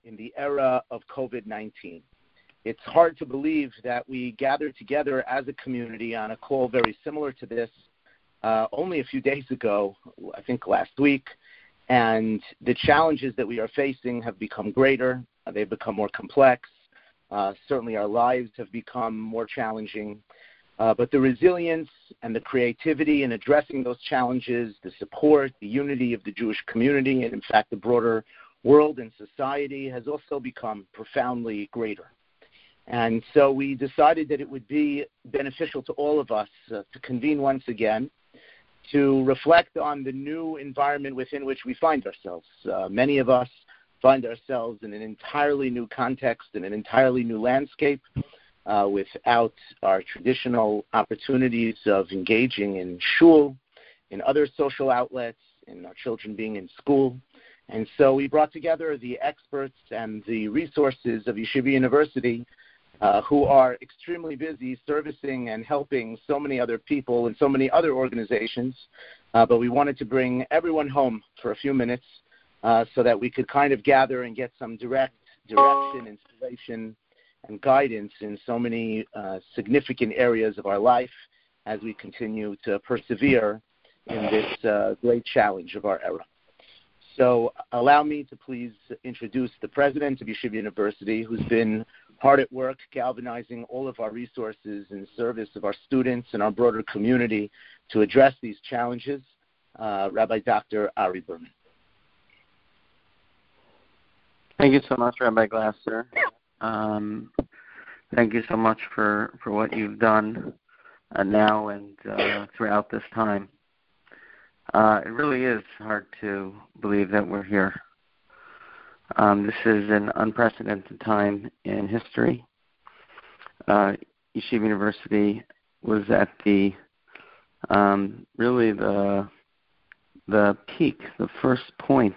in the era of COVID-19. It's hard to believe that we gathered together as a community on a call very similar to this only a few days ago, I think last week, and the challenges that we are facing have become greater. They've become more complex. Certainly our lives have become more challenging. But the resilience and the creativity in addressing those challenges, the support, the unity of the Jewish community, and in fact the broader world and society has also become profoundly greater. And so we decided that it would be beneficial to all of us to convene once again to reflect on the new environment within which we find ourselves. Many of us find ourselves in an entirely new context, in an entirely new landscape, without our traditional opportunities of engaging in shul, in other social outlets, in our children being in school. And so we brought together the experts and the resources of Yeshiva University who are extremely busy servicing and helping so many other people and so many other organizations. But we wanted to bring everyone home for a few minutes so that we could kind of gather and get some direction, inspiration, and guidance in so many significant areas of our life as we continue to persevere in this great challenge of our era. So allow me to please introduce the president of Yeshiva University, who's been hard at work galvanizing all of our resources in service of our students and our broader community to address these challenges, Rabbi Dr. Ari Berman. Thank you so much, Rabbi Glasser. Thank you so much for what you've done now and throughout this time. It really is hard to believe that we're here. This is an unprecedented time in history. Yeshiva University was at the really the peak, the first point,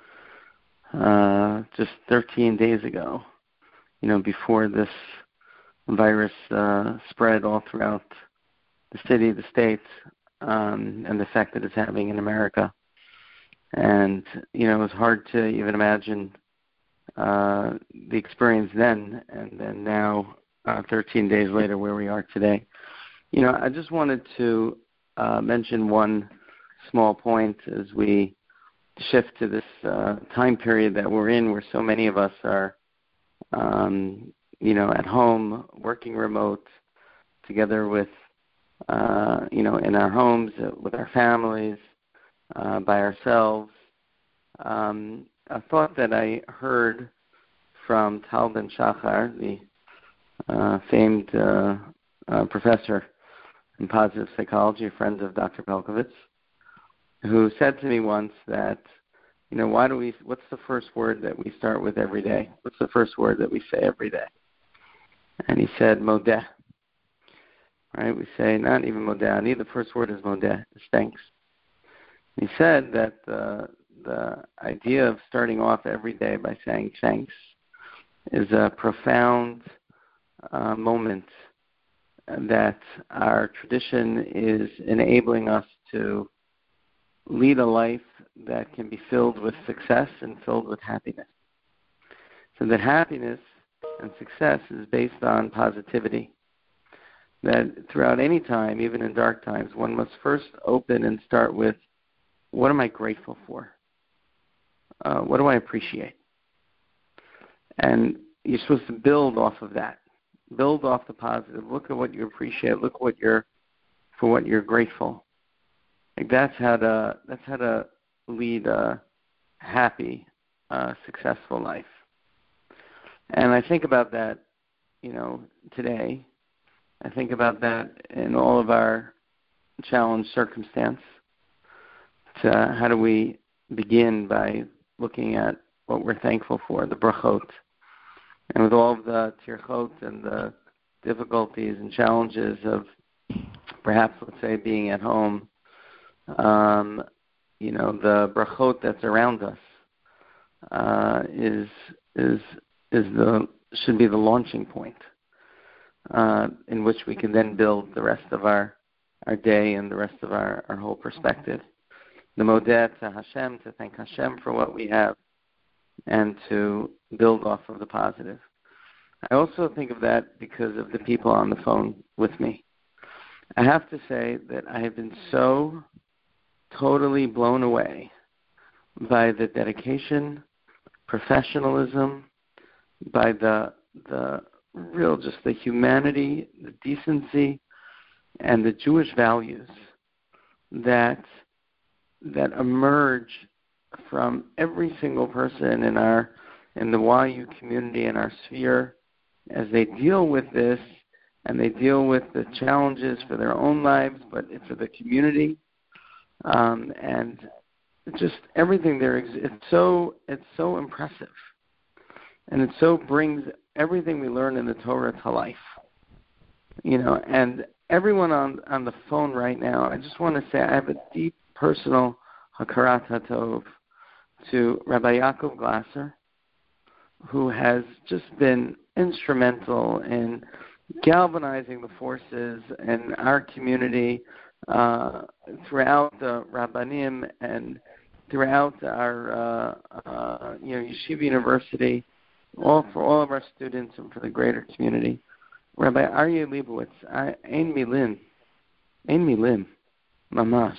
just 13 days ago. Before this virus spread all throughout the city, the states, and the effect that it's having in America. And, it was hard to even imagine the experience then, and then now, 13 days later, where we are today. I just wanted to mention one small point as we shift to this time period that we're in, where so many of us are at home, working remote, together with, in our homes, with our families, by ourselves. A thought that I heard from Tal Ben Shachar, the famed professor in positive psychology, a friend of Dr. Pelcovitz, who said to me once that, what's the first word that we start with every day? What's the first word that we say every day? And he said, modeh. Right? We say, not even modeh. I need the first word is modeh. It's thanks. He said that the idea of starting off every day by saying thanks is a profound moment that our tradition is enabling us to lead a life that can be filled with success and filled with happiness. So that happiness and success is based on positivity. That throughout any time, even in dark times, one must first open and start with, what am I grateful for? What do I appreciate? And you're supposed to build off of that. Build off the positive. Look at what you appreciate. Look for what you're grateful. Like that's how to lead a happy, successful life. And I think about that, today. I think about that in all of our challenged circumstance. How do we begin by looking at what we're thankful for, the brachot. And with all of the tirchot and the difficulties and challenges of perhaps, let's say, being at home, the brachot that's around us should be the launching point in which we can then build the rest of our day and the rest of our whole perspective. The modeh to Hashem, to thank Hashem for what we have. and to build off of the positive. I also think of that because of the people on the phone with me. I have to say that I have been so totally blown away by the dedication, professionalism, by the real, just the humanity, the decency, and the Jewish values that emerge from every single person in the YU community, in our sphere, as they deal with this, and they deal with the challenges for their own lives, but for the community, and just everything there. It's so impressive, and it so brings everything we learn in the Torah to life. And everyone on the phone right now, I just want to say I have a deep personal hakarat hatov to Rabbi Yaakov Glasser, who has just been instrumental in galvanizing the forces in our community throughout the Rabbanim and throughout our Yeshiva University, for all of our students and for the greater community. Rabbi Aryeh Leibowitz, ein milim, mamash,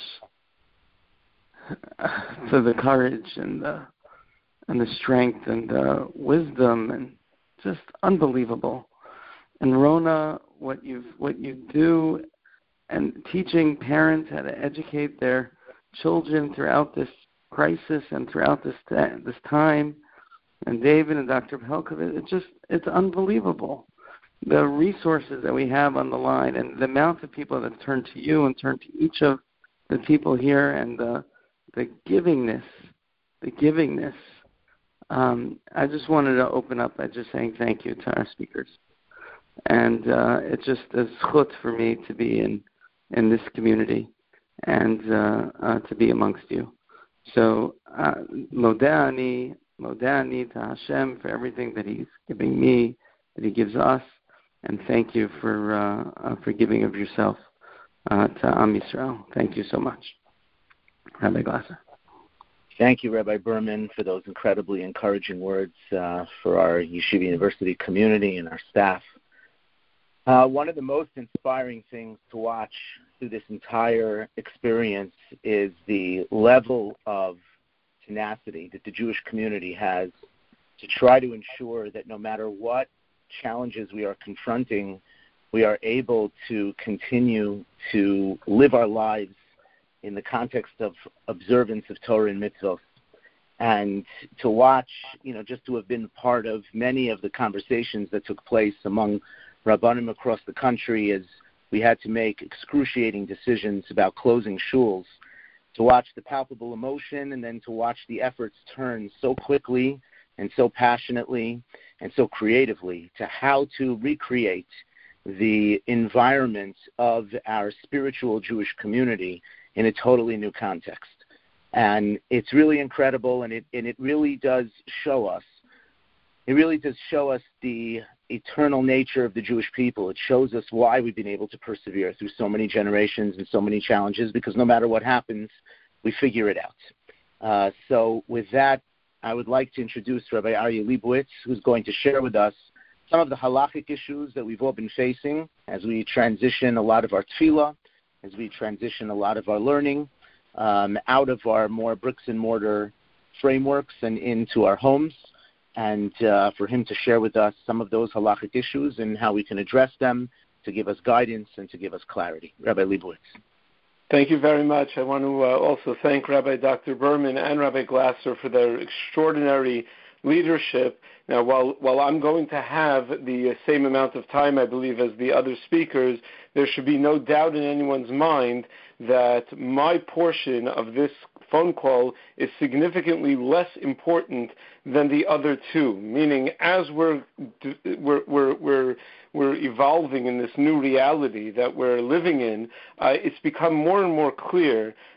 for the courage and the strength and the wisdom, and just unbelievable. And Rona, what you do, and teaching parents how to educate their children throughout this crisis and throughout this time, and David and Dr. Pelkovich, it's unbelievable. The resources that we have on the line and the amount of people that turn to you and turn to each of the people here, and the givingness. I just wanted to open up by just saying thank you to our speakers. And it's just a zchut for me to be in this community and to be amongst you. So, modeh ani to Hashem for everything that He's giving me, that He gives us, and thank you for giving of yourself to Am Yisrael. Thank you so much, Rabbi Glasser. Thank you, Rabbi Berman, for those incredibly encouraging words for our Yeshiva University community and our staff. One of the most inspiring things to watch through this entire experience is the level of tenacity that the Jewish community has to try to ensure that no matter what challenges we are confronting, we are able to continue to live our lives in the context of observance of Torah and mitzvot. And to watch, just to have been part of many of the conversations that took place among Rabbanim across the country as we had to make excruciating decisions about closing shuls, to watch the palpable emotion and then to watch the efforts turn so quickly and so passionately and so creatively to how to recreate the environment of our spiritual Jewish community in a totally new context. And it's really incredible, and it really does show us. It really does show us the eternal nature of the Jewish people. It shows us why we've been able to persevere through so many generations and so many challenges, because no matter what happens, we figure it out. So with that, I would like to introduce Rabbi Aryeh Leibowitz, who's going to share with us some of the halachic issues that we've all been facing as we transition a lot of our tefillah, as we transition a lot of our learning out of our more bricks-and-mortar frameworks and into our homes, and for him to share with us some of those halachic issues and how we can address them, to give us guidance and to give us clarity. Rabbi Leibowitz. Thank you very much. I want to also thank Rabbi Dr. Berman and Rabbi Glasser for their extraordinary leadership. Now, while I'm going to have the same amount of time, I believe, as the other speakers, there should be no doubt in anyone's mind that my portion of this phone call is significantly less important than the other two. Meaning, as we're evolving in this new reality that we're living in, it's become more and more clear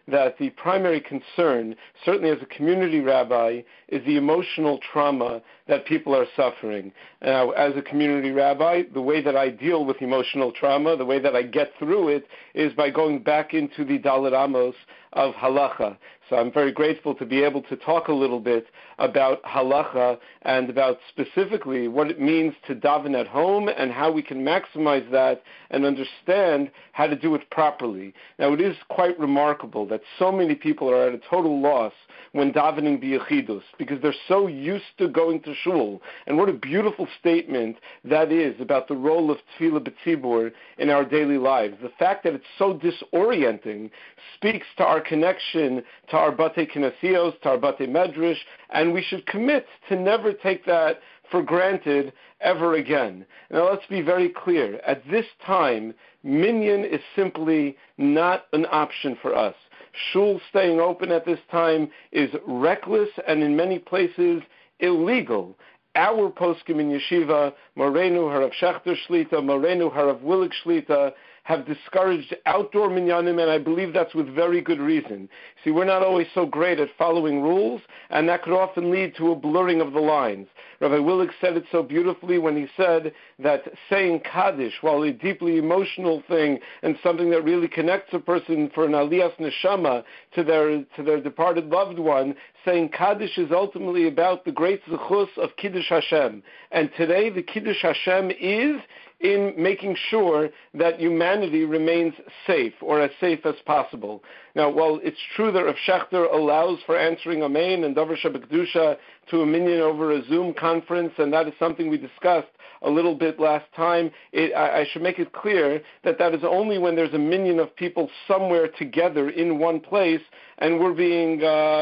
that the primary concern, certainly as a community rabbi, is the emotional trauma that people are suffering. Now, as a community rabbi, the way that I deal with emotional trauma, the way that I get through it, is by going back into the Dalet Amos of halacha. So I'm very grateful to be able to talk a little bit about halacha and about specifically what it means to daven at home and how we can maximize that and understand how to do it properly. Now, it is quite remarkable that so many people are at a total loss when davening b'yechidus because they're so used to going to shul. And what a beautiful statement that is about the role of tefillah b'tzibur in our daily lives. The fact that it's so disorienting speaks to our connection to our Batei Kinesios, to our Batei Medrash, and we should commit to never take that for granted ever again. Now let's be very clear. At this time, minyan is simply not an option for us. Shul staying open at this time is reckless and in many places illegal. Our poskim in yeshiva, Morenu Harav Shechter Shlita, Morenu Harav Willig Shlita, have discouraged outdoor minyanim, and I believe that's with very good reason. See, we're not always so great at following rules, and that could often lead to a blurring of the lines. Rabbi Willig said it so beautifully when he said that saying Kaddish, while a deeply emotional thing and something that really connects a person for an aliyas neshama to their departed loved one, saying Kaddish is ultimately about the great zechus of Kiddush Hashem. And today the Kiddush Hashem is in making sure that humanity remains safe, or as safe as possible. Now, while it's true that Rav Shechter allows for answering Amen and Davar Shabbat to a minyan over a Zoom conference, and that is something we discussed a little bit last time, I should make it clear that that is only when there's a minyan of people somewhere together in one place, and we're being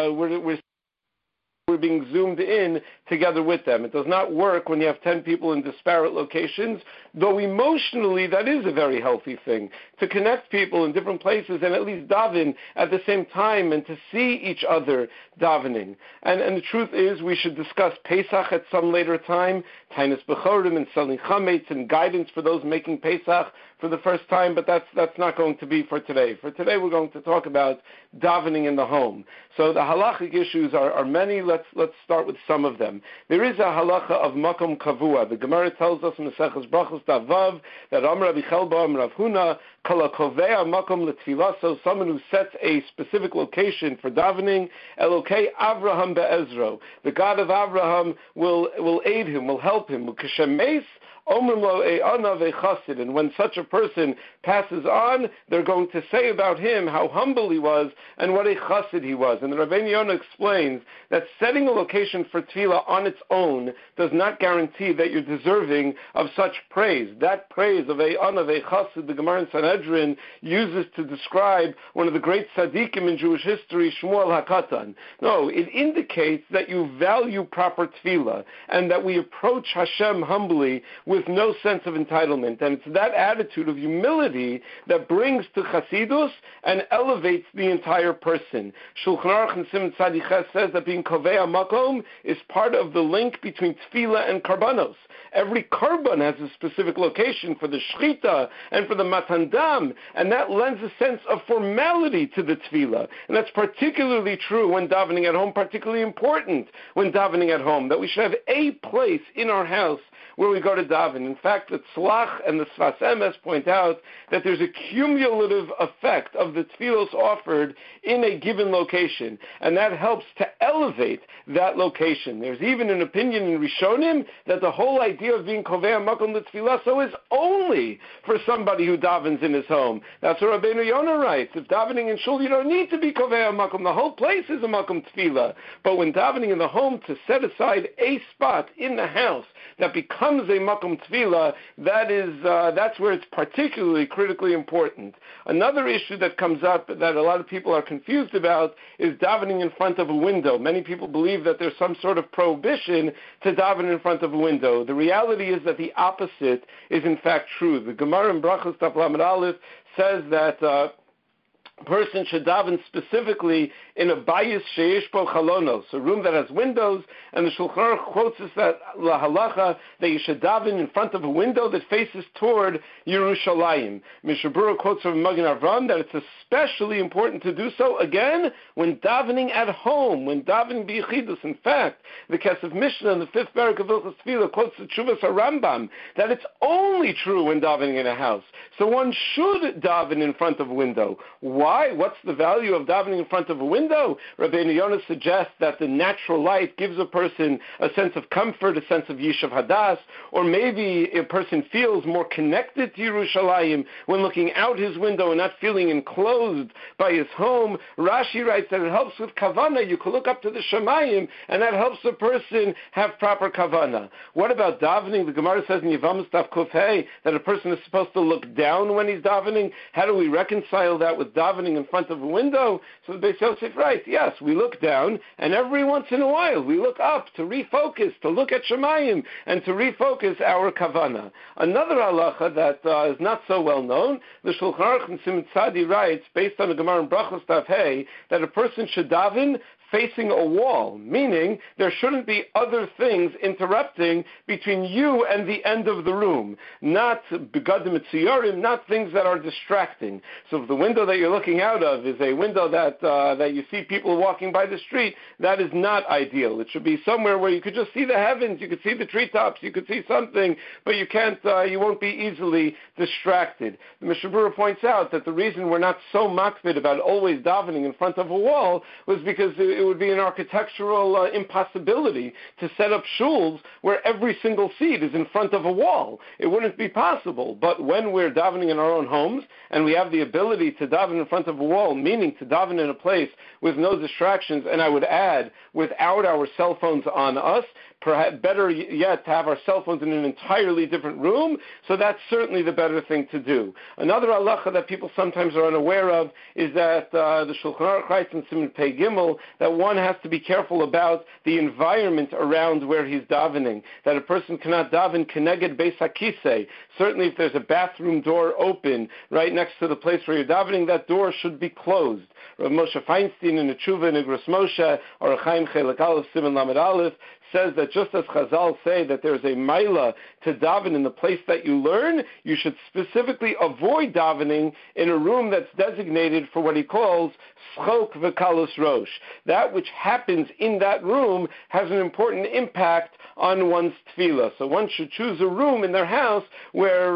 zoomed in together with them. It does not work when you have 10 people in disparate locations, though emotionally that is a very healthy thing, to connect people in different places and at least daven at the same time and to see each other davening. And the truth is we should discuss Pesach at some later time, Tainas Bechorim and selling chametz and guidance for those making Pesach for the first time, but that's not going to be for today. For today we're going to talk about davening in the home. So the halachic issues are many. Let's start with some of them. There is a halacha of makom kavua. The Gemara tells us in Maseches Brachos Daf Vav that Amar Rabbi Chelba Amar Rav Huna kol hakovea makom letfilah. So someone who sets a specific location for davening, Elokei Avraham be'ezro. The God of Abraham will aid him, will help him. Ukeshemeis and when such a person passes on, they're going to say about him how humble he was and what a chassid he was. And the Rabbeinu Yonah explains that setting a location for tefillah on its own does not guarantee that you're deserving of such praise. That praise of a chassid, the Gemara in Sanhedrin uses to describe one of the great tzaddikim in Jewish history, Shmuel HaKatan. No, it indicates that you value proper tefillah and that we approach Hashem humbly with no sense of entitlement. And it's that attitude of humility that brings to Chasidus and elevates the entire person. Shulchan Aruch and Siman Tzadi Ches says that being Kovei HaMakom is part of the link between Tefillah and Karbanos. Every Karban has a specific location for the Shechita and for the Matan Dam, and that lends a sense of formality to the Tefillah. And that's particularly true when davening at home, particularly important when davening at home, that we should have a place in our house where we go to daven. In fact, the Tzlach and the Sfas Emes point out that there's a cumulative effect of the tefillos offered in a given location, and that helps to elevate that location. There's even an opinion in Rishonim that the whole idea of being Kovei HaMakom L'Tfilah is only for somebody who davens in his home. That's what Rabbeinu Yonah writes. If davening in shul, you don't need to be Kovei HaMakom. The whole place is a Makom Tefillah. But when davening in the home, to set aside a spot in the house that becomes a Makom Tefillah, that's where it's particularly critically important. Another issue that comes up that a lot of people are confused about is davening in front of a window. Many people believe that there's some sort of prohibition to daven in front of a window. The reality is that the opposite is in fact true. The Gemara in Brachos Daf Lamed Aleph says that person should daven specifically in a bayis sheish bo chalonos, a room that has windows, and the Shulchan Aruch quotes us that la halacha that you should daven in front of a window that faces toward Yerushalayim. Mishnah Berurah quotes from Magen Avraham that it's especially important to do so again when davening at home, when davening b'yichidus. In fact, the Kesef Mishnah in the 5th parak of Hilchos Tefillah quotes the Tshuvas HaRambam that it's only true when davening in a house. So one should daven in front of a window. Why? What's the value of davening in front of a window? Rabbeinu Yonah suggests that the natural light gives a person a sense of comfort, a sense of Yishuv Hadas, or maybe a person feels more connected to Yerushalayim when looking out his window and not feeling enclosed by his home. Rashi writes that it helps with kavana. You can look up to the Shemayim, and that helps a person have proper kavana. What about davening? The Gemara says in Yevamos Daf Kuf Hey that a person is supposed to look down when he's davening. How do we reconcile that with davening in front of a window? So the Beis Yosef writes, yes, we look down, and every once in a while we look up to refocus, to look at Shemayim, and to refocus our kavana. Another halacha that is not so well known, the Shulchan Aruch in Simon Tzadi writes, based on the Gemara in Brachos Daf Hey, that a person should daven facing a wall, meaning there shouldn't be other things interrupting between you and the end of the room, not begadim etziyorim, not things that are distracting. So if the window that you're looking out of is a window that you see people walking by the street, that is not ideal. It should be somewhere where you could just see the heavens, you could see the treetops, you could see something, but you won't be easily distracted. The Mishnah Berurah points out that the reason we're not so makpid about always davening in front of a wall was because it would be an architectural impossibility to set up shuls where every single seat is in front of a wall. It wouldn't be possible. But when we're davening in our own homes and we have the ability to daven in front of a wall, meaning to daven in a place with no distractions, and I would add, without our cell phones on us, perhaps better yet to have our cell phones in an entirely different room, so that's certainly the better thing to do. Another halacha that people sometimes are unaware of is that the Shulchan Aruch writes in Siman Pei Gimel that one has to be careful about the environment around where he's davening, that a person cannot daven keneged beis hakisei. Certainly if there's a bathroom door open right next to the place where you're davening, that door should be closed. Rav Moshe Feinstein in the Tshuva in Igros Moshe, or Chaim Chelek Aleph Siman Lamed Aleph, says that just as Chazal say that there's a maila to daven in the place that you learn, you should specifically avoid davening in a room that's designated for what he calls schok v'kalus rosh. That which happens in that room has an important impact on one's tefillah. So one should choose a room in their house where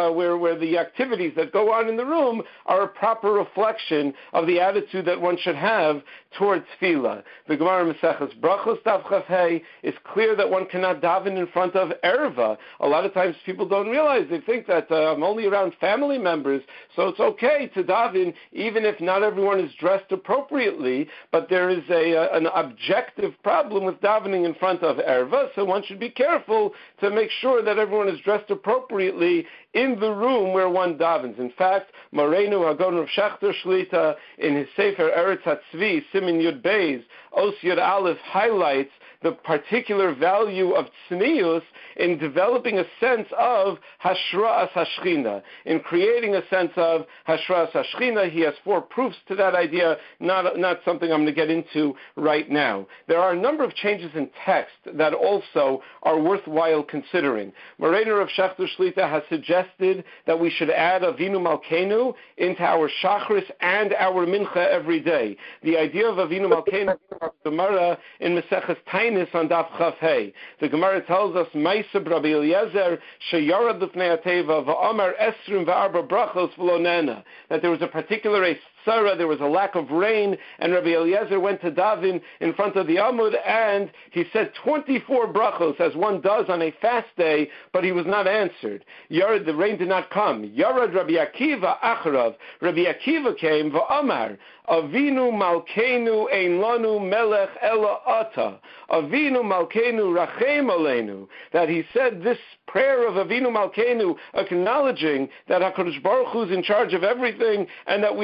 the activities that go on in the room are a proper reflection of the attitude that one should have towards tefillah. The Gemara Maseches Brachos Daf Chaf Hey is clear that one cannot daven in front of erva. A lot of times people don't realize, they think that I'm only around family members, so it's okay to daven even if not everyone is dressed appropriately, but there is an objective problem with davening in front of erva, so one should be careful to make sure that everyone is dressed appropriately in the room where one davens. In fact, Moreinu Hagon Rav Shachter Shlita in his Sefer Eretz HaTzvi, Simin Yud Beis, Os Yud Aleph, highlights the particular value of tznius in developing a sense of Hashras Hashchina, in creating a sense of Hashras Hashchina. He has 4 proofs to that idea, not something I'm going to get into right now. There are a number of changes in text that also are worthwhile considering. Moreinu Rav Shachter Shlita has suggested that we should add Avinu Malkeinu into our Shachris and our Mincha every day. The idea of Avinu Malkeinu, Gemara in Maseches Tainis on Daf Chaf Hey. The Gemara tells us, Ma'aseh Rabbi Eliezer sheyarad lifnei hateva va'amar esrim va'arba brachos v'lo nena, that there was a particular there was a lack of rain, and Rabbi Eliezer went to daven in front of the Amud, and he said 24 brachos, as one does on a fast day, but he was not answered. The rain did not come. Yarad Rabbi Akiva acharav. Rabbi Akiva came, va'amar, Avinu Malkeinu ein lanu melech ela ata. Avinu Malkeinu rachem aleinu. That he said this prayer of Avinu Malkeinu, acknowledging that HaKadosh Baruch Hu is in charge of everything, and that we are in debt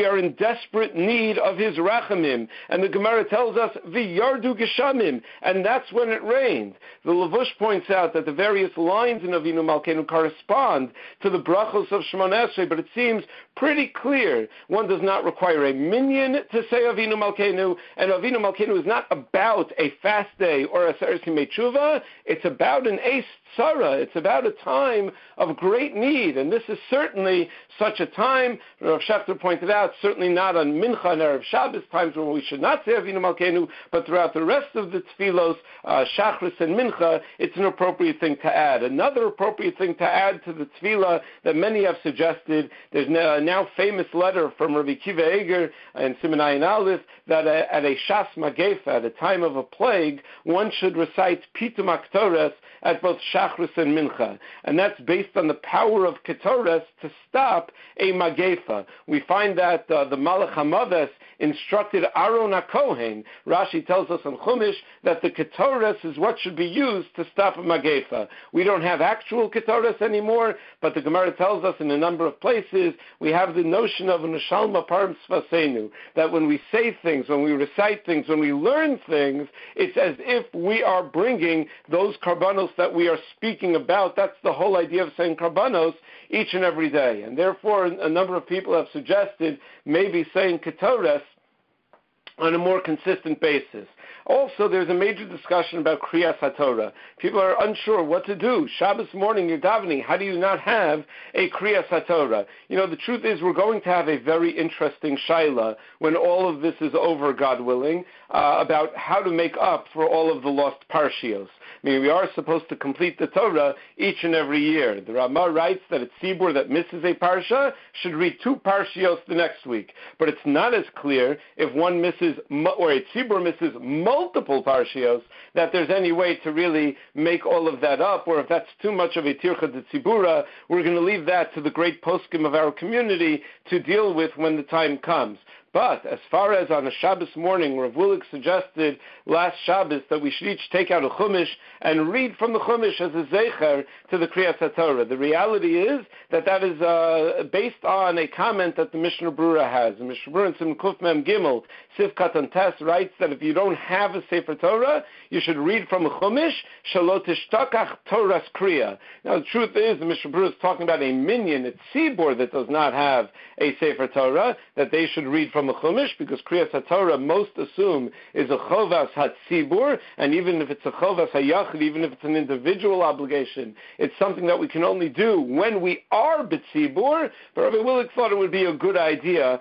desperate need of his rachamim. And the Gemara tells us, v'yardu geshamim, and that's when it rained. The Lavush points out that the various lines in Avinu Malkeinu correspond to the brachos of Shemona Esrei, but it seems pretty clear. One does not require a minyan to say Avinu Malkeinu, and Avinu Malkeinu is not about a fast day or a Seres Yimei Tshuva. It's about an Eis Tzara. It's about a time of great need, and this is certainly such a time. Rav Shechter pointed out, certainly not on Mincha and Erev Shabbos, times when we should not say Avinu Malkeinu, but throughout the rest of the tefillos, Shachris and Mincha, it's an appropriate thing to add. Another appropriate thing to add to the tefillah that many have suggested, there's a now famous letter from Rabbi Kiva Eger and Siman Ayin Aleph that at a Shas Magefa, at a time of a plague, one should recite Pitum HaKtores at both Shachris and Mincha. And that's based on the power of Ketores to stop a Magefa. We find that the Malach HaMaves instructed Aaron HaKohen. Rashi tells us in Chumash that the Ketores is what should be used to stop a Magefa. We don't have actual Ketores anymore, but the Gemara tells us in a number of places we have the notion of an Shalma Parim Sfasenu, that when we say things, when we recite things, when we learn things, it's as if we are bringing those karbanos that we are speaking about. That's the whole idea of saying karbanos each and every day. And therefore, a number of people have suggested maybe saying ketores on a more consistent basis. Also, there's a major discussion about Kriyas HaTorah. People are unsure what to do. Shabbos morning, you're davening. How do you not have a Kriyas HaTorah? You know, the truth is we're going to have a very interesting shaila when all of this is over, God willing, about how to make up for all of the lost parshios. I mean, we are supposed to complete the Torah each and every year. The Ramah writes that a tzibur that misses a parsha should read 2 parshios the next week. But it's not as clear if one misses, or a tzibur misses multiple parshios, that there's any way to really make all of that up, or if that's too much of a tircha de tzibura, we're going to leave that to the great poskim of our community to deal with when the time comes. But as far as on a Shabbos morning, Rav Willig suggested last Shabbos that we should each take out a Chumash and read from the Chumash as a Zecher to the Kriyas HaTorah. The reality is that is based on a comment that the Mishnah Brura has. The Mishnah Brura in Sim Kuf Mem Gimel, Siv Katan Tes, writes that if you don't have a Sefer Torah, you should read from a Chumash, Shelo Tishtakach Torah's Kriya. Now the truth is, the Mishnah Brura is talking about a minyan, a tzibur that does not have a Sefer Torah, that they should read from a Chumash, because Kriyas HaTorah most assume is a Chovas HaTzibur, and even if it's a Chovas HaYachid, even if it's an individual obligation, it's something that we can only do when we are B'tzibur. But Rabbi Willig thought it would be a good idea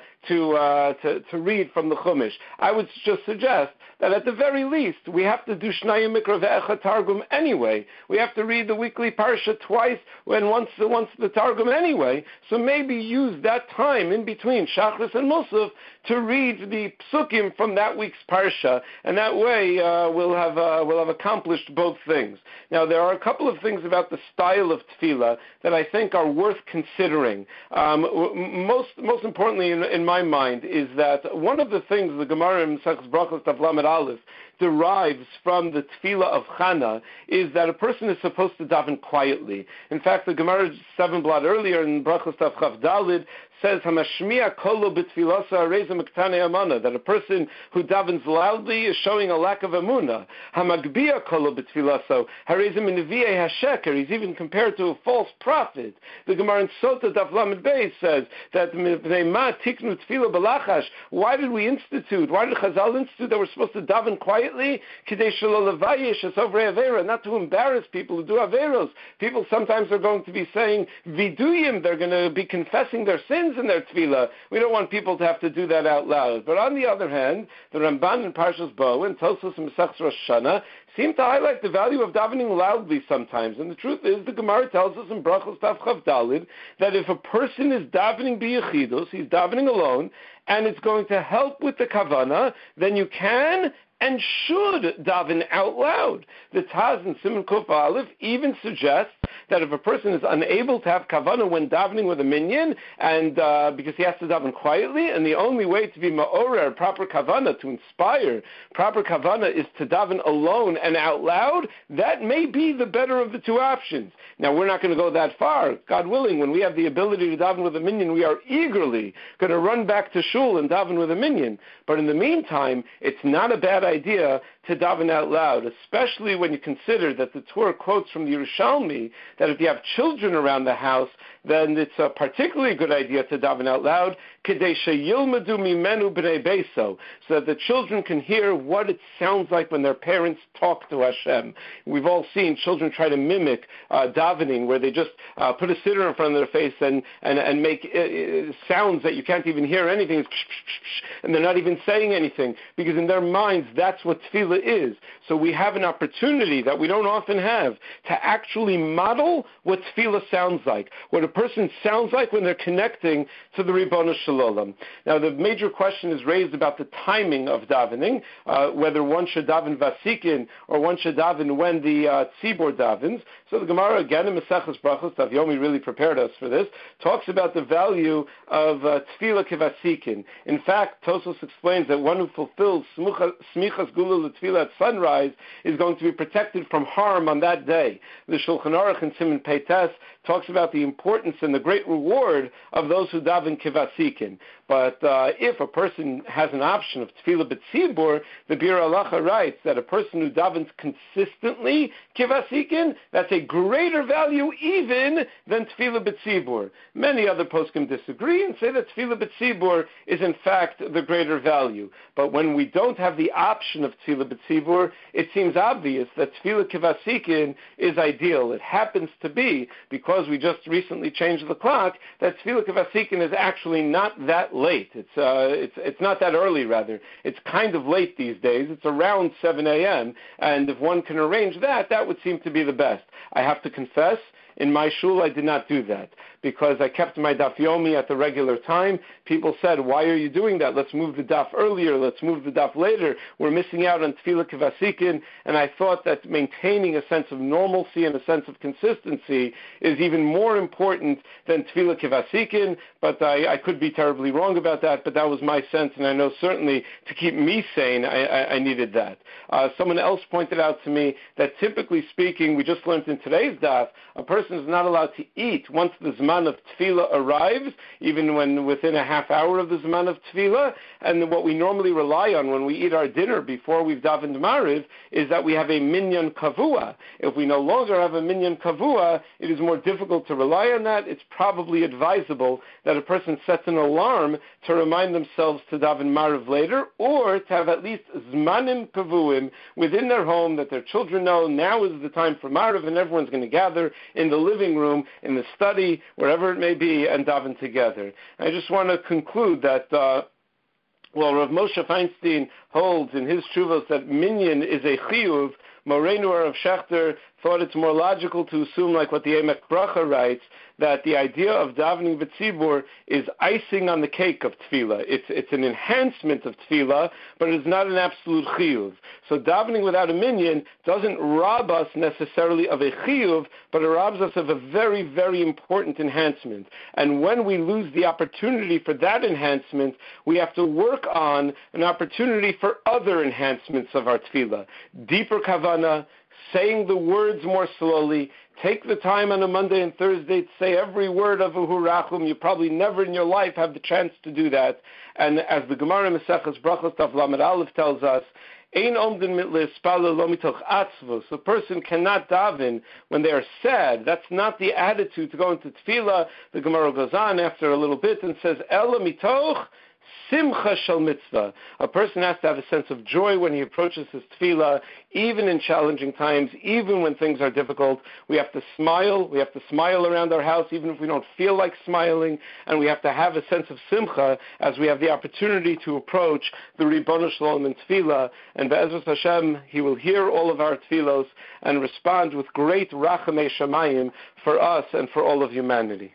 to read from the Chumash. I would just suggest that at the very least we have to do Shnayim Mikra Ve'echa Targum anyway. We have to read the weekly parsha twice, once the Targum anyway. So maybe use that time in between Shachris and Musaf to read the psukim from that week's parsha, and that way we'll have accomplished both things. Now there are a couple of things about the style of tefillah that I think are worth considering. Most importantly, in my mind, is that one of the things the Gemara in Maseches Brachos Daf Lamed Aleph derives from the tefillah of Chana is that a person is supposed to daven quietly. In fact, the Gemara 7 blot earlier in Brachos Daf Chav Dalid says Hamashmiya kolo b'tfilasa areza mektane amana, that a person who davens loudly is showing a lack of emuna. Hamagbiya kolo b'tfilaso hareza miniviyei hasheker, he's even compared to a false prophet. The Gemara in Sota Daf Lamed Beis says that ma tiknu tefila b'lachash. Why did Chazal institute that we're supposed to daven quietly? Kidei shelo levayish es ovrei avera, not to embarrass people who do averos. People sometimes are going to be saying viduyim, they're going to be confessing their sins in their tefillah. We don't want people to have to do that out loud. But on the other hand, the Ramban in Parshas Bo and Tosfos in Maseches Rosh Hashanah seem to highlight the value of davening loudly sometimes. And the truth is, the Gemara tells us in Brachos Daf Chav Dalid that if a person is davening b'yechidus, he's davening alone, and it's going to help with the kavana, then you can and should daven out loud. The Taz in Siman Kuf Aleph even suggests that if a person is unable to have kavanah when davening with a minyan, and because he has to daven quietly, and the only way to be ma'orer, proper kavanah, to inspire proper kavanah, is to daven alone and out loud, that may be the better of the two options. Now, we're not going to go that far. God willing, when we have the ability to daven with a minyan, we are eagerly going to run back to shul and daven with a minyan. But in the meantime, it's not a bad idea to daven out loud, especially when you consider that the Torah quotes from the Yerushalmi that if you have children around the house, then it's a particularly good idea to daven out loud, kedei sheyilmadu mimenu b'nei beiso, so that the children can hear what it sounds like when their parents talk to Hashem. We've all seen children try to mimic davening, where they just put a siddur in front of their face and make sounds that you can't even hear anything, and they're not even saying anything, because in their minds that's what tefillah is. So we have an opportunity that we don't often have to actually model what tefillah sounds like, what a person sounds like when they're connecting to the Ribono Shel Olam. Now, the major question is raised about the timing of davening, whether one should daven vasikin or one should daven when the tzibor davens. So the Gemara, again in Maseches Brachos, Daf Yomi really prepared us for this, talks about the value of tefillah kevasikin. In fact, Tosfos explains that one who fulfills smichas gula l'tefillah at sunrise is going to be protected from harm on that day. The Shulchan Aruch in Siman Peites talks about the importance and the great reward of those who daven kevasikin. But if a person has an option of tefillah b'tzibur, the Bir Halacha writes that a person who davens consistently kevasikin, that's a greater value even than tefillah b'tzibur. Many other poskim disagree and say that tefillah b'tzibur is in fact the greater value. But when we don't have the option of tefillah b'tzibur, it seems obvious that tefillah kevasikin is ideal. It happens to be, because we just recently changed the clock, that tefillah kevasikin is actually not that late. It's not that early, rather. It's kind of late these days. It's around 7 a.m., and if one can arrange that, that would seem to be the best. I have to confess, in my shul, I did not do that, because I kept my daf yomi at the regular time. People said, why are you doing that? Let's move the daf earlier. Let's move the daf later. We're missing out on tefillah kevasikin. And I thought that maintaining a sense of normalcy and a sense of consistency is even more important than tefillah kevasikin. But I could be terribly wrong about that, but that was my sense, and I know certainly to keep me sane, I needed that. Someone else pointed out to me that typically speaking, we just learned in today's daf, a person is not allowed to eat once the Zman of Tefillah arrives, even when within a half hour of the Zman of Tefillah. And what we normally rely on when we eat our dinner before we've davened Mariv is that we have a minyan kavua. If we no longer have a minyan kavua, it is more difficult to rely on that. It's probably advisable that a person sets an alarm to remind themselves to daven Mariv later, or to have at least Zmanim kavuim within their home, that their children know now is the time for Mariv, and everyone's going to gather in the living room, in the study, wherever it may be, and daven together. I just want to conclude that Rav Moshe Feinstein holds in his shuvos that minyan is a chiyuv, Moreinu Rav Shechter thought it's more logical to assume, like what the Emek Bracha writes, that the idea of davening v'tzibur is icing on the cake of tefillah. It's an enhancement of tefillah, but it is not an absolute chiyuv. So davening without a minyan doesn't rob us necessarily of a chiyuv, but it robs us of a very, very important enhancement. And when we lose the opportunity for that enhancement, we have to work on an opportunity for other enhancements of our tefillah. Deeper kavanah, saying the words more slowly. Take the time on a Monday and Thursday to say every word of Uhu Rachum. You probably never in your life have the chance to do that. And as the Gemara Maseches Brachos Daf Lamed Aleph tells us, Ein omden mit le'espalel lo mitoch atzvus. A person cannot daven when they are sad. That's not the attitude to go into tefillah. The Gemara goes on after a little bit and says, Ela mitoch simcha shel mitzvah. A person has to have a sense of joy when he approaches his tefillah, even in challenging times, even when things are difficult. We have to smile. We have to smile around our house, even if we don't feel like smiling. And we have to have a sense of simcha as we have the opportunity to approach the Ribono Shel Olam in tefillah. And Be'ezras Hashem, He will hear all of our tefillos and respond with great rachamei shamayim for us and for all of humanity.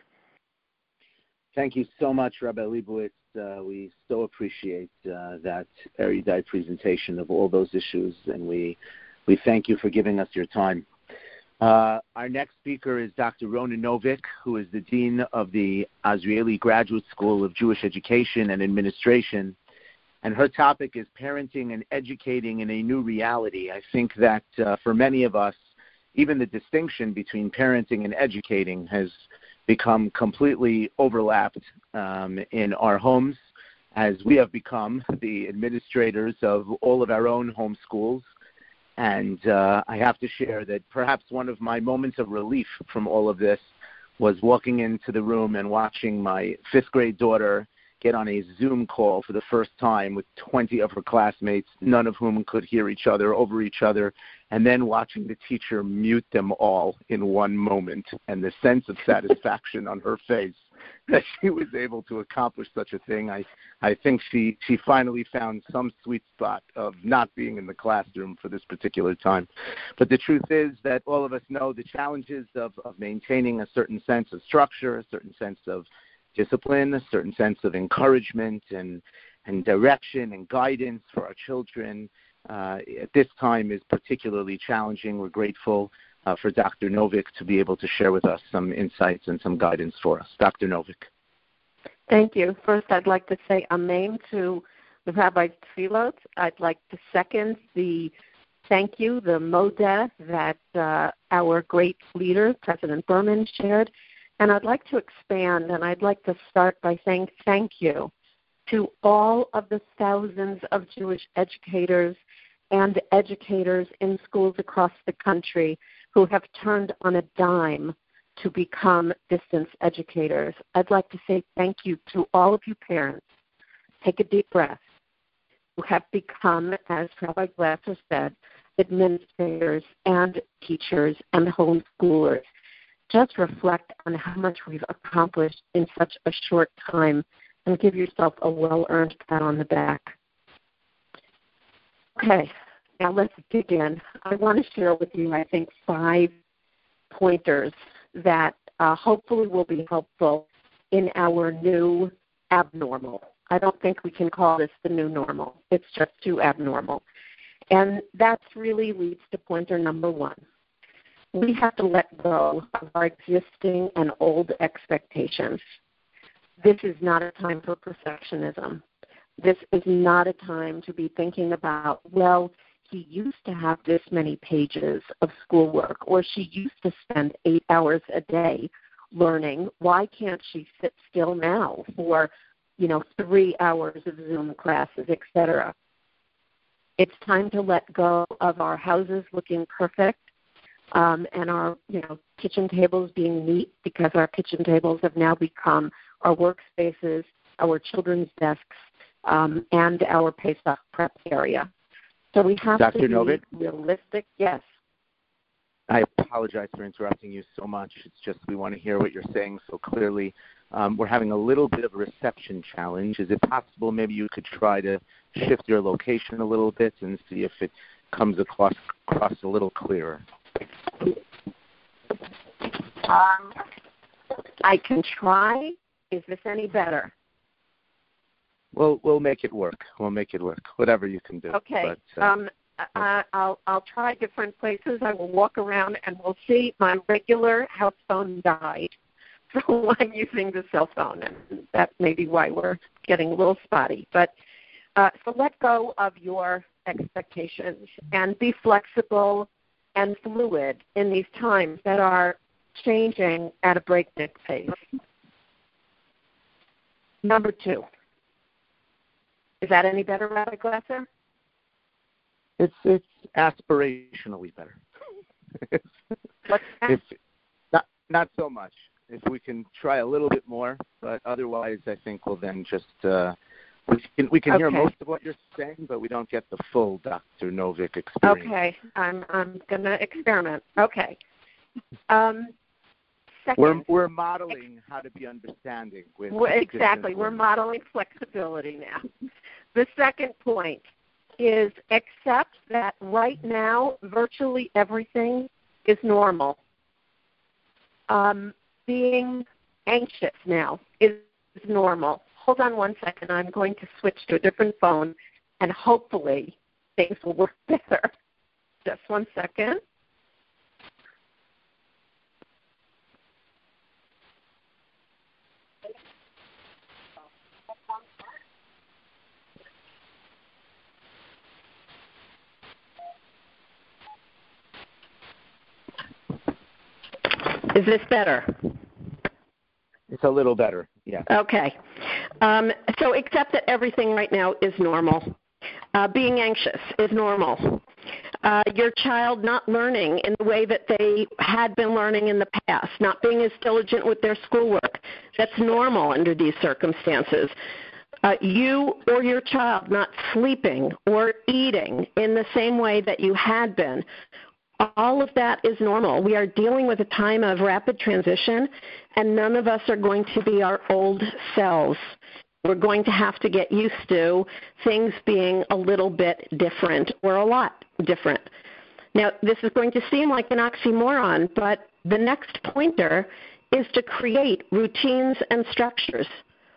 Thank you so much, Rabbi Leibowitz. We so appreciate that erudite presentation of all those issues, and we thank you for giving us your time. Our next speaker is Dr. Rona Novick, who is the Dean of the Azrieli Graduate School of Jewish Education and Administration. And her topic is parenting and educating in a new reality. I think that for many of us, even the distinction between parenting and educating has become completely overlapped in our homes, as we have become the administrators of all of our own home schools. And I have to share that perhaps one of my moments of relief from all of this was walking into the room and watching my fifth grade daughter get on a Zoom call for the first time with 20 of her classmates, none of whom could hear each other over each other, and then watching the teacher mute them all in one moment, and the sense of satisfaction on her face that she was able to accomplish such a thing. I think she finally found some sweet spot of not being in the classroom for this particular time. But the truth is that all of us know the challenges of maintaining a certain sense of structure, a certain sense of discipline, a certain sense of encouragement and direction and guidance for our children at this time is particularly challenging. We're grateful for Dr. Novick to be able to share with us some insights and some guidance for us. Dr. Novick. Thank you. First, I'd like to say amen to the Rabbi's tefillot. I'd like to second the thank you, the modeh that our great leader, President Berman, shared. And I'd like to expand, and I'd like to start by saying thank you to all of the thousands of Jewish educators and educators in schools across the country who have turned on a dime to become distance educators. I'd like to say thank you to all of you parents. Take a deep breath. Who have become, as Rabbi Glasser said, administrators and teachers and homeschoolers. Just reflect on how much we've accomplished in such a short time and give yourself a well-earned pat on the back. Okay, now let's dig in. I want to share with you, I think, 5 pointers that hopefully will be helpful in our new abnormal. I don't think we can call this the new normal. It's just too abnormal. And that really leads to pointer number 1. We have to let go of our existing and old expectations. This is not a time for perfectionism. This is not a time to be thinking about, well, he used to have this many pages of schoolwork, or she used to spend 8 hours a day learning. Why can't she sit still now for, 3 hours of Zoom classes, etc.? It's time to let go of our houses looking perfect and our, kitchen tables being neat, because our kitchen tables have now become our workspaces, our children's desks, and our Pesach prep area. So we have Dr. to be Novick? realistic. Yes. I apologize for interrupting you so much. It's just we want to hear what you're saying so clearly. We're having a little bit of a reception challenge. Is it possible maybe you could try to shift your location a little bit and see if it comes across a little clearer? I can try. Is this any better? We'll make it work. Whatever you can do. Okay. But, I'll try different places. I will walk around and we'll see. My regular house phone died, so I'm using the cell phone, and that may be why we're getting a little spotty. But so let go of your expectations and be flexible and fluid in these times that are changing at a breakneck pace. Number 2. Is that any better, Rabbi Glasser? It's aspirationally better. What's that? Not so much. If we can try a little bit more, but otherwise, I think we'll then just we can hear most of what you're saying, but we don't get the full Dr. Novick experience. Okay, I'm going to experiment. Okay. Second, we're modeling how to be understanding. Exactly. We're modeling flexibility now. The second point is accept that right now virtually everything is normal. Being anxious now is normal. Hold on one second. I'm going to switch to a different phone, and hopefully things will work better. Just one second. Is this better? It's a little better, yeah. Okay. So accept that everything right now is normal. Being anxious is normal. Your child not learning in the way that they had been learning in the past, not being as diligent with their schoolwork, that's normal under these circumstances. You or your child not sleeping or eating in the same way that you had been, all of that is normal. We are dealing with a time of rapid transition, and none of us are going to be our old selves. We're going to have to get used to things being a little bit different or a lot different. Now, this is going to seem like an oxymoron, but the next pointer is to create routines and structures.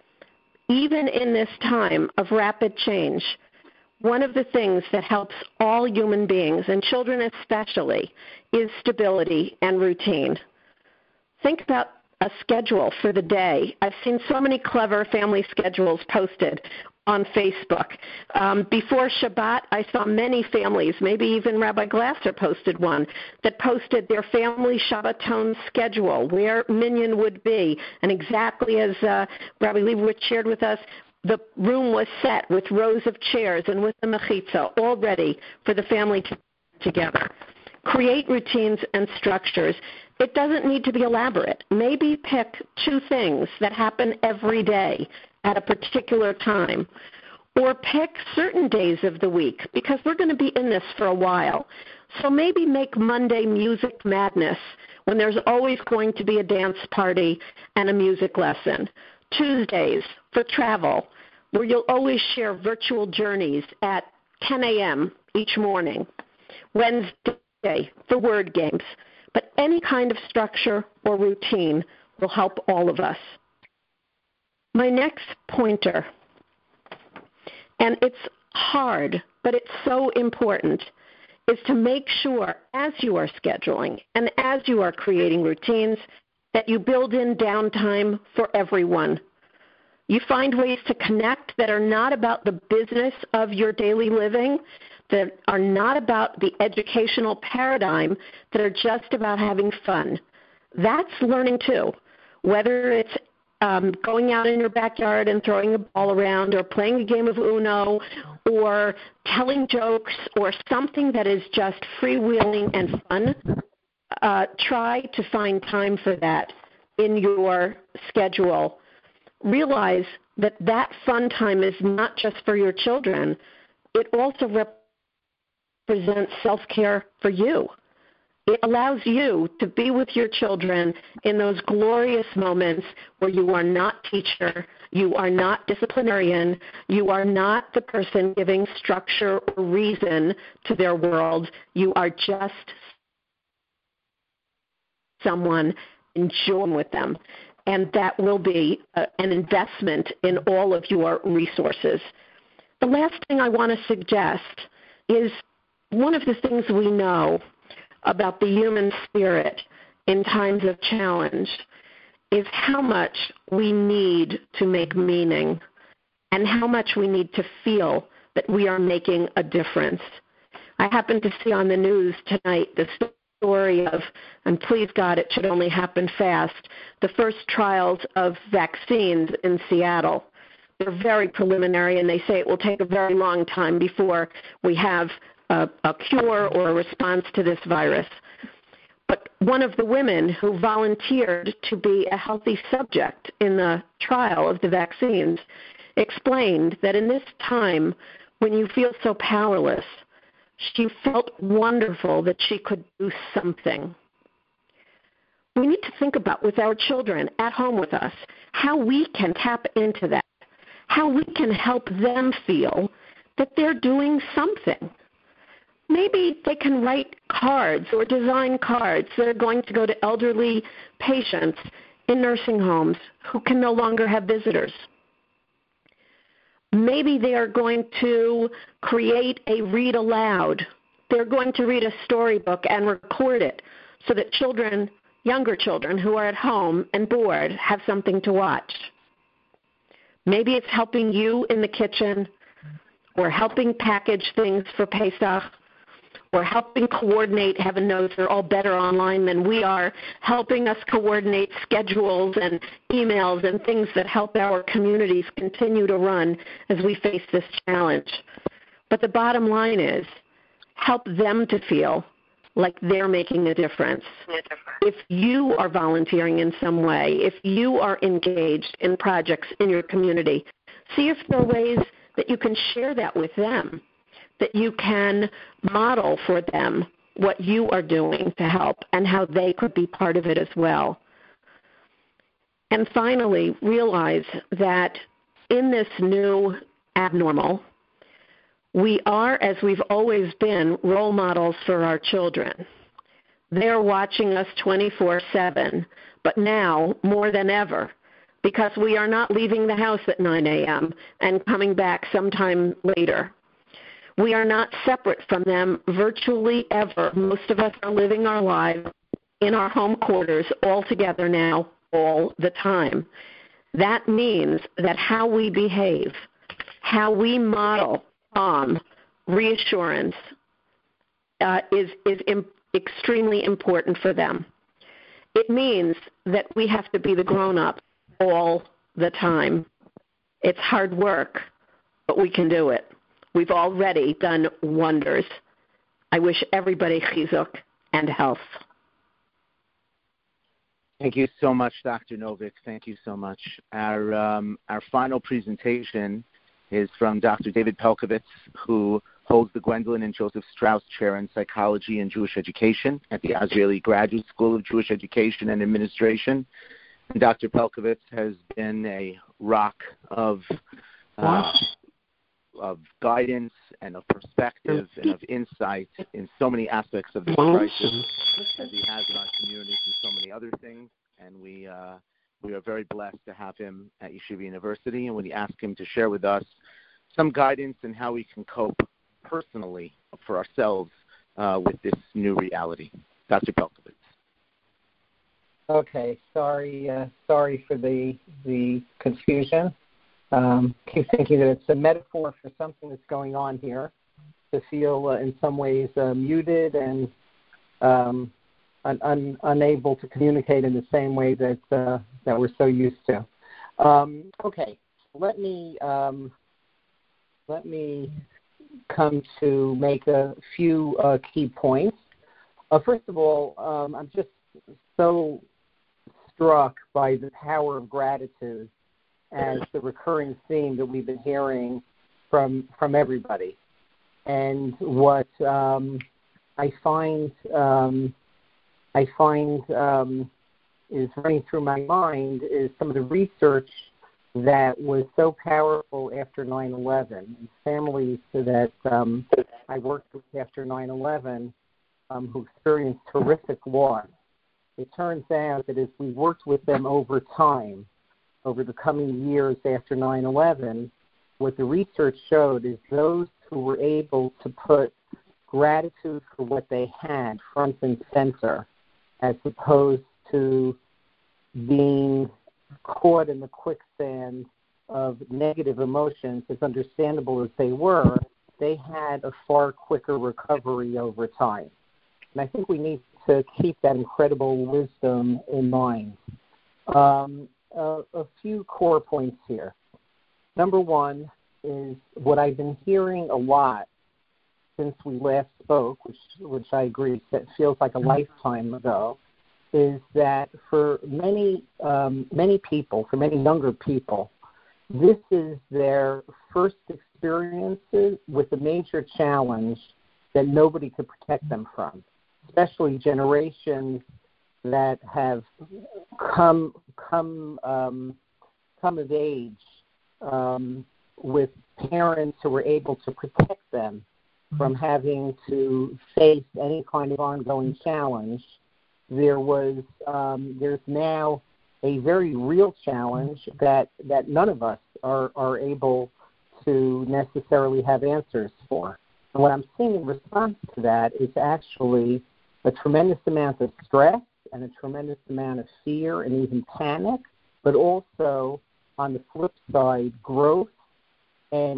Even in this time of rapid change, one of the things that helps all human beings, and children especially, is stability and routine. Think about a schedule for the day. I've seen so many clever family schedules posted on Facebook. Before Shabbat, I saw many families, maybe even Rabbi Glasser posted one, that posted their family Shabbaton schedule, where minyan would be, and exactly as Rabbi Leibowitz shared with us, the room was set with rows of chairs and with the mechitza, all ready for the family to get together. Create routines and structures. It doesn't need to be elaborate. Maybe pick 2 things that happen every day at a particular time. Or pick certain days of the week, because we're going to be in this for a while. So maybe make Monday Music Madness, when there's always going to be a dance party and a music lesson. Tuesdays for travel, where you'll always share virtual journeys at 10 a.m. each morning. Wednesday for word games. But any kind of structure or routine will help all of us. My next pointer, and it's hard, but it's so important, is to make sure as you are scheduling and as you are creating routines that you build in downtime for everyone. You find ways to connect that are not about the business of your daily living, that are not about the educational paradigm, that are just about having fun. That's learning too, whether it's going out in your backyard and throwing a ball around, or playing a game of Uno, or telling jokes, or something that is just freewheeling and fun. Try to find time for that in your schedule. Realize that that fun time is not just for your children. It also represents self-care for you. It allows you to be with your children in those glorious moments where you are not teacher, you are not disciplinarian, you are not the person giving structure or reason to their world. You are just someone enjoying with them. And that will be an investment in all of your resources. The last thing I want to suggest is one of the things we know about the human spirit in times of challenge is how much we need to make meaning and how much we need to feel that we are making a difference. I happened to see on the news tonight the story of, and please God, it should only happen fast, the first trials of vaccines in Seattle. They're very preliminary, and they say it will take a very long time before we have a cure or a response to this virus. But one of the women who volunteered to be a healthy subject in the trial of the vaccines explained that in this time when you feel so powerless, she felt wonderful that she could do something. We need to think about, with our children at home with us, how we can tap into that, how we can help them feel that they're doing something. Maybe they can write cards or design cards that are going to go to elderly patients in nursing homes who can no longer have visitors. Maybe they are going to create a read aloud. They're going to read a storybook and record it so that children, younger children who are at home and bored, have something to watch. Maybe it's helping you in the kitchen, or helping package things for Pesach, or helping coordinate. Heaven knows they're all better online than we are, helping us coordinate schedules and emails and things that help our communities continue to run as we face this challenge. But the bottom line is, help them to feel like they're making a difference. If you are volunteering in some way, if you are engaged in projects in your community, see if there are ways that you can share that with them, that you can model for them what you are doing to help and how they could be part of it as well. And finally, realize that in this new abnormal, we are, as we've always been, role models for our children. They're watching us 24/7, but now more than ever, because we are not leaving the house at 9 a.m. and coming back sometime later. We are not separate from them virtually ever. Most of us are living our lives in our home quarters all together now, all the time. That means that how we behave, how we model calm, reassurance is extremely important for them. It means that we have to be the grown-up all the time. It's hard work, but we can do it. We've already done wonders. I wish everybody chizuk and health. Thank you so much, Dr. Novick. Thank you so much. Our final presentation is from Dr. David Pelcovitz, who holds the Gwendolyn and Joseph Strauss Chair in Psychology and Jewish Education at the Azrieli Graduate School of Jewish Education and Administration. And Dr. Pelcovitz has been a rock of guidance and of perspective and of insight in so many aspects of this crisis, as he has in our communities and so many other things. And we are very blessed to have him at Yeshiva University, and we ask him to share with us some guidance in how we can cope personally for ourselves with this new reality. Dr. Pelcovitz. Okay, sorry for the confusion. Keep thinking that it's a metaphor for something that's going on here, to feel in some ways muted and unable to communicate in the same way that we're so used to. Okay, let me come to make a few key points. First of all, I'm just so struck by the power of gratitude as the recurring theme that we've been hearing from everybody. And what I find is running through my mind is some of the research that was so powerful after 9/11. Families that I worked with after 9/11 who experienced horrific loss. It turns out that as we worked with them over time, over the coming years after 9/11, what the research showed is those who were able to put gratitude for what they had front and center, as opposed to being caught in the quicksand of negative emotions, as understandable as they were, they had a far quicker recovery over time. And I think we need to keep that incredible wisdom in mind. A few core points here. Number one is what I've been hearing a lot since we last spoke, which I agree that feels like a lifetime ago, is that for many people, for many younger people, this is their first experiences with a major challenge that nobody could protect them from, especially generations that have come of age with parents who were able to protect them from having to face any kind of ongoing challenge. There's now a very real challenge that none of us are able to necessarily have answers for. And what I'm seeing in response to that is actually a tremendous amount of stress and a tremendous amount of fear and even panic, but also, on the flip side, growth and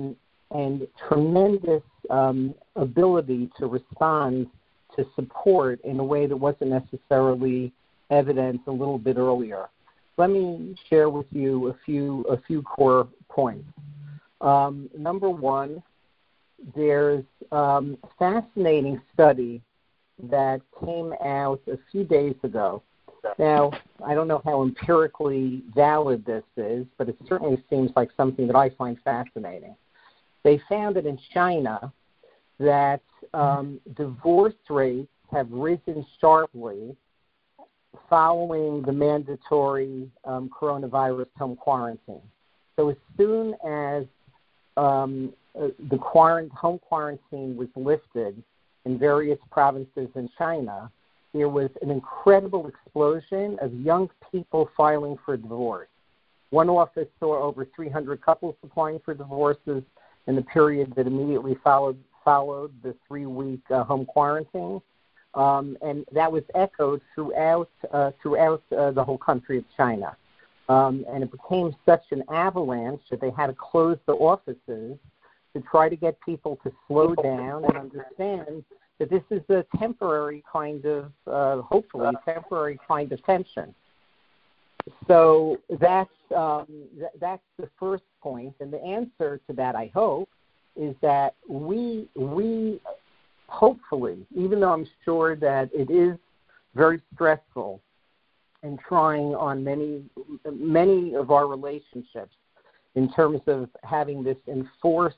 and tremendous ability to respond to support in a way that wasn't necessarily evident a little bit earlier. Let me share with you a few core points. Number one, there's a fascinating study that came out a few days ago. Now, I don't know how empirically valid this is, but it certainly seems like something that I find fascinating. They found that in China that divorce rates have risen sharply following the mandatory coronavirus home quarantine. So as soon as the home quarantine was lifted in various provinces in China, there was an incredible explosion of young people filing for divorce. One office saw over 300 couples applying for divorces in the period that immediately followed the 3-week home quarantine, and that was echoed throughout the whole country of China. And it became such an avalanche that they had to close the offices to try to get people to slow down and understand that this is a temporary kind of, hopefully, temporary kind of tension. So that's the first point. And the answer to that, I hope, is that we hopefully, even though I'm sure that it is very stressful and trying on many of our relationships in terms of having this enforced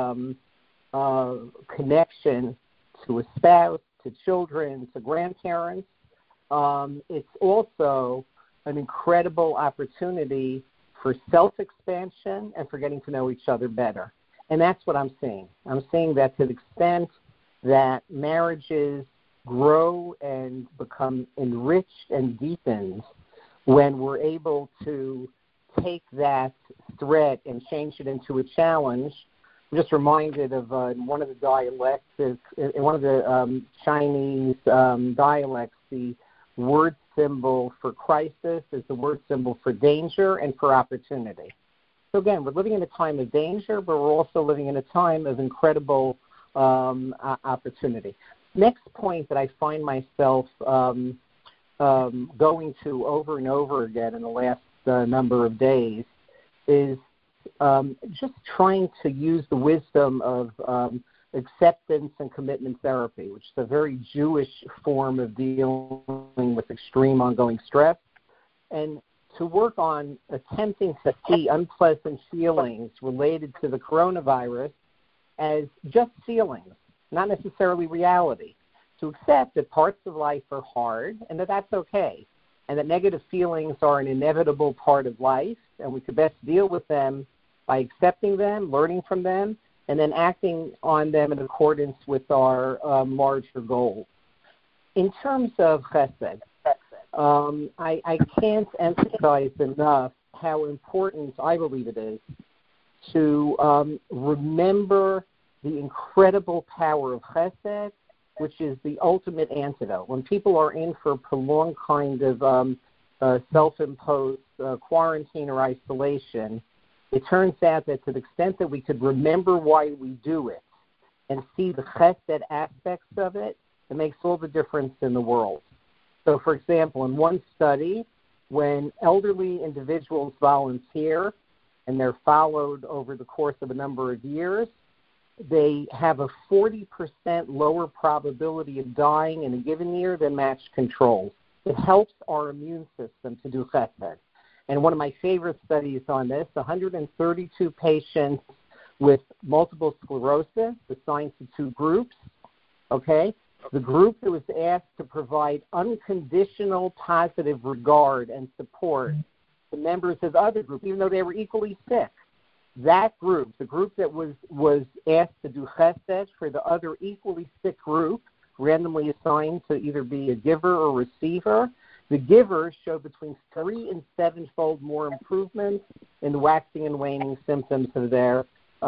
connection to a spouse, to children, to grandparents, it's also an incredible opportunity for self-expansion and for getting to know each other better. And that's what I'm seeing. I'm seeing that to the extent that marriages grow and become enriched and deepened when we're able to take that threat and change it into a challenge. I'm just reminded of one of the dialects, in one of the Chinese dialects, the word symbol for crisis is the word symbol for danger and for opportunity. So again, we're living in a time of danger, but we're also living in a time of incredible opportunity. Next point that I find myself going to over and over again in the last number of days is just trying to use the wisdom of acceptance and commitment therapy, which is a very Jewish form of dealing with extreme ongoing stress, and to work on attempting to see unpleasant feelings related to the coronavirus as just feelings, not necessarily reality. To accept that parts of life are hard and that that's okay, and that negative feelings are an inevitable part of life, and we could best deal with them by accepting them, learning from them, and then acting on them in accordance with our larger goals. In terms of chesed, I can't emphasize enough how important I believe it is to remember the incredible power of chesed, which is the ultimate antidote. When people are in for a prolonged kind of self-imposed quarantine or isolation, it turns out that to the extent that we could remember why we do it and see the chesed aspects of it, it makes all the difference in the world. So, for example, in one study, when elderly individuals volunteer and they're followed over the course of a number of years, they have a 40% lower probability of dying in a given year than matched controls. It helps our immune system to do chesed. And one of my favorite studies on this, 132 patients with multiple sclerosis, assigned to two groups, okay? The group that was asked to provide unconditional positive regard and support to members of the other group, even though they were equally sick. That group, the group that was asked to do chesed for the other equally sick group, randomly assigned to either be a giver or receiver, the givers showed between 3- and 7-fold more improvements in the waxing and waning symptoms of their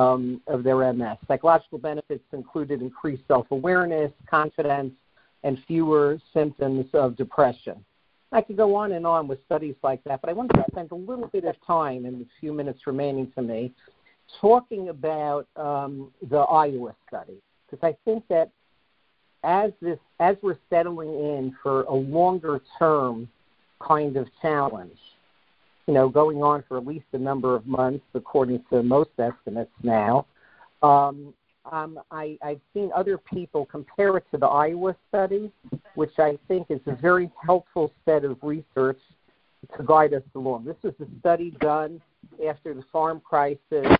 MS. Psychological benefits included increased self-awareness, confidence, and fewer symptoms of depression. I could go on and on with studies like that, but I wanted to spend a little bit of time in the few minutes remaining to me talking about the Iowa study, because I think that as we're settling in for a longer term kind of challenge, going on for at least a number of months, according to most estimates now, I've seen other people compare it to the Iowa study, which I think is a very helpful set of research to guide us along. This was a study done after the farm crisis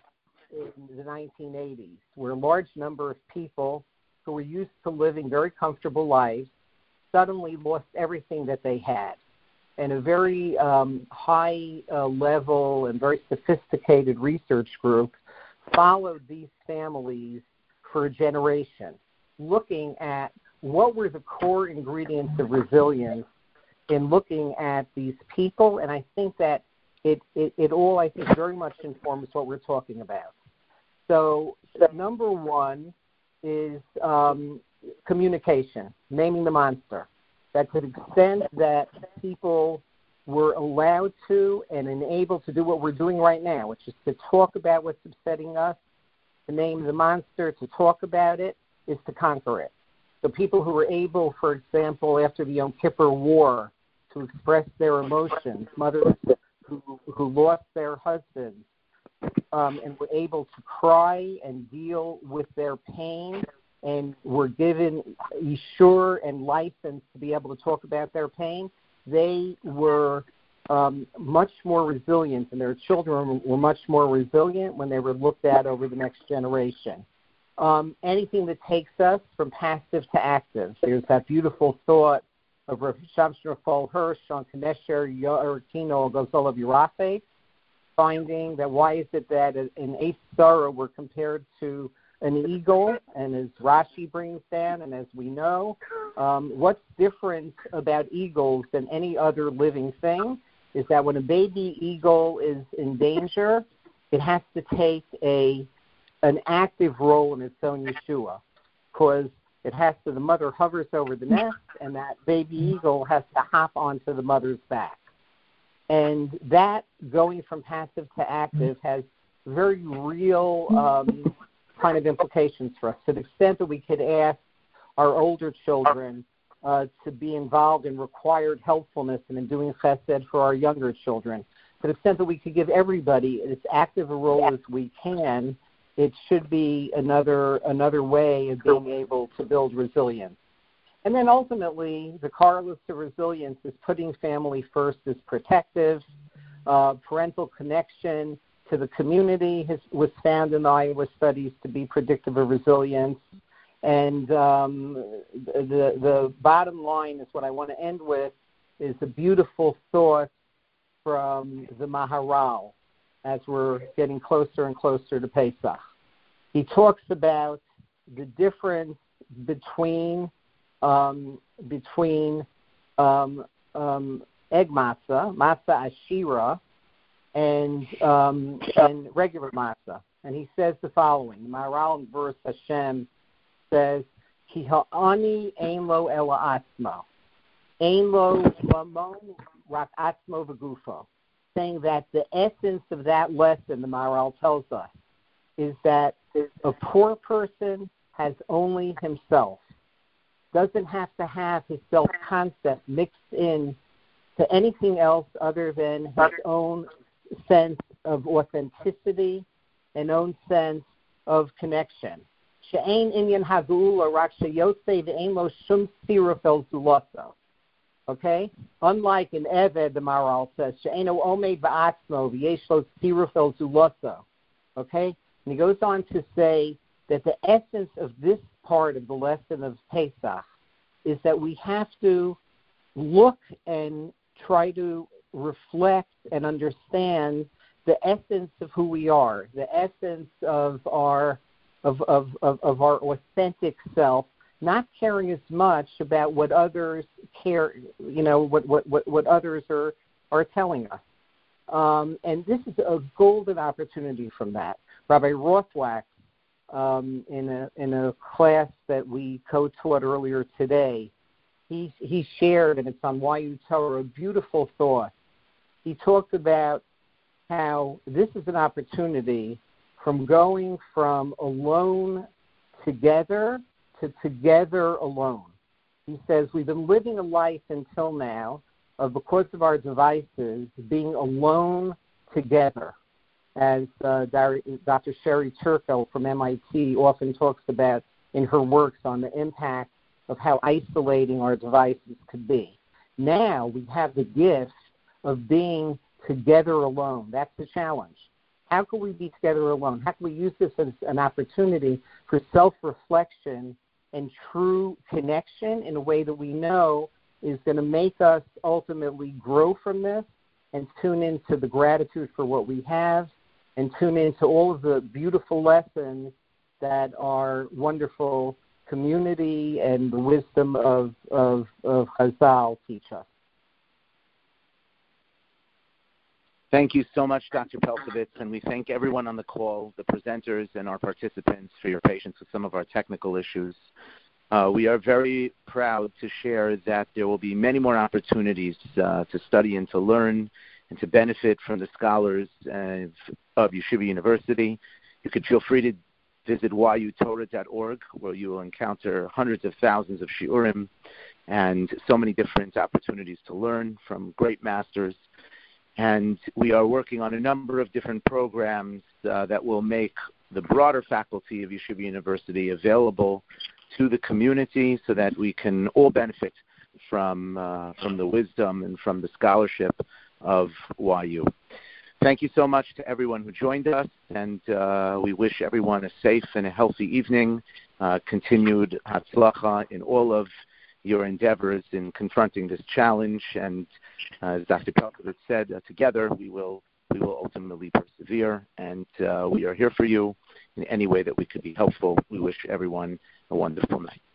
in the 1980s, where a large number of people who were used to living very comfortable lives suddenly lost everything that they had. And a very high level and very sophisticated research group followed these families for a generation, looking at what were the core ingredients of resilience in looking at these people. And I think that it all, I think, very much informs what we're talking about. So number one is communication, naming the monster. That to the extent that people were allowed to and enabled to do what we're doing right now, which is to talk about what's upsetting us, to name the monster, to talk about it, is to conquer it. So people who were able, for example, after the Yom Kippur War, to express their emotions, mothers who lost their husbands, and were able to cry and deal with their pain, and were given Ishur and license to be able to talk about their pain, they were much more resilient, and their children were much more resilient when they were looked at over the next generation. Anything that takes us from passive to active. There's that beautiful thought of Rav Shamshon Raphael Hirsch on Knesher Yorakino Gazol of Yerafe, finding that why is it that in Eis Sarah we're compared to an eagle, and as Rashi brings down, and as we know, what's different about eagles than any other living thing is that when a baby eagle is in danger, it has to take an active role in its own Yeshua, because the mother hovers over the nest, and that baby eagle has to hop onto the mother's back. And that going from passive to active has very real kind of implications for us, to the extent that we could ask our older children to be involved in required helpfulness and in doing chesed for our younger children. To the extent that we could give everybody as active a role as we can, it should be another way of being able to build resilience. And then ultimately, the correlates to resilience is putting family first as protective, parental connection to the community was found in the Iowa studies to be predictive of resilience. And the bottom line is what I want to end with is a beautiful thought from the Maharal as we're getting closer and closer to Pesach. He talks about the difference between egg matzah, matzah ashira, and regular matzah. And he says the following. The Maharal in verse Hashem says, Ki ha'ani ein lo ela atzmo, ein lo lamon rak atzmo v'gufo, saying that the essence of that lesson, the Maharal tells us, is that a poor person has only himself, doesn't have to have his self-concept mixed in to anything else other than his own sense of authenticity and own sense of connection. She'ein inyan ha'geula rak sheyotzei ve'ein lo shum tzira fel zulaso. Okay? Unlike an Eved, the Maharal says, she'eino omed ba'atzmo v'yesh lo tzira fel zulaso. Okay? And he goes on to say that the essence of this part of the lesson of Pesach is that we have to look and try to reflect and understand the essence of who we are, the essence of our authentic self, not caring as much about what others care, what others are telling us. And this is a golden opportunity from that. Rabbi Rothwak, in a class that we co-taught earlier today, he shared, and it's on YU Torah, a beautiful thought. He talked about how this is an opportunity from going from alone together to together alone. He says, we've been living a life until now of, because of our devices, being alone together, as Dr. Sherry Turkle from MIT often talks about in her works on the impact of how isolating our devices could be. Now we have the gift of being together alone. That's the challenge. How can we be together alone? How can we use this as an opportunity for self-reflection and true connection in a way that we know is going to make us ultimately grow from this and tune into the gratitude for what we have and tune into all of the beautiful lessons that our wonderful community and the wisdom of Chazal teach us. Thank you so much, Dr. Pelcovitz, and we thank everyone on the call, the presenters and our participants, for your patience with some of our technical issues. We are very proud to share that there will be many more opportunities to study and to learn and to benefit from the scholars of Yeshiva University. You can feel free to visit yutorah.org, where you will encounter hundreds of thousands of shiurim and so many different opportunities to learn from great masters. And we are working on a number of different programs that will make the broader faculty of Yeshiva University available to the community so that we can all benefit from the wisdom and from the scholarship of YU. Thank you so much to everyone who joined us, and we wish everyone a safe and a healthy evening, continued hatzlacha in all of your endeavors in confronting this challenge. And as Dr. Pelcovitz said, together we will ultimately persevere, and we are here for you in any way that we could be helpful. We wish everyone a wonderful night.